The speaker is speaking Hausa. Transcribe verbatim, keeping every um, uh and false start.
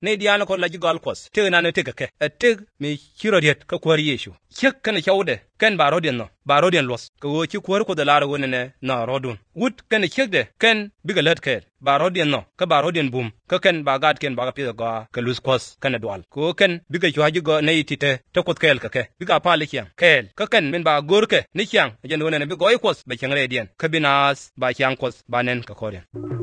ne diana ko la jigol kos te na ne te ke e te mi kirodiet ka kwar yeshu chek kan chawde ken ba rodien no ba rodien los ko chi kwar ko de la ro ne na rodun wut ken chekde ken bigalet ke ba rodien no ka ba rodien bum ka ken ba gad ken ba ka pi ga ka lus kos kan dwal ko ken biga chwaji go ne itite te kot kel ka ke biga pa le kyang kel ka ken min ba gorke ni kyang jen wona ne biga kos ba kyang redien ka binas ba kyang kos ba nen ka korien